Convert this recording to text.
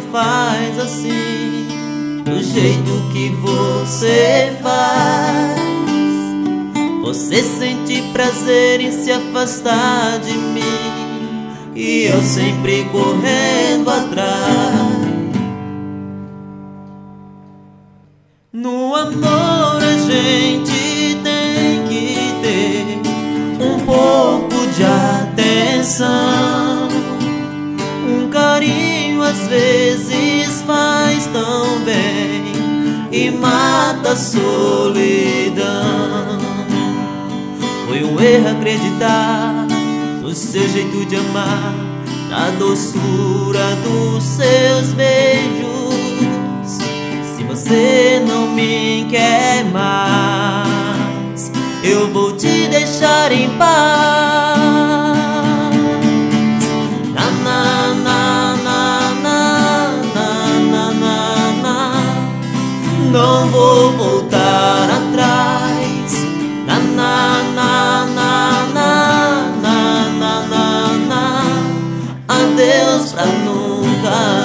faz assim, do jeito que você faz. Você sente prazer em se afastar de mim, e eu sempre correndo atrás. No amor a gente tem que ter um pouco de atenção. Um carinho às vezes faz tão bem e mata a solidão. Foi um erro acreditar no seu jeito de amar, na doçura dos seus beijos. Se você não me quer mais, eu vou te deixar em paz. Na na na na na na na na na. Não vou voltar atrás. Na na na na na na na na na. Adeus pra nunca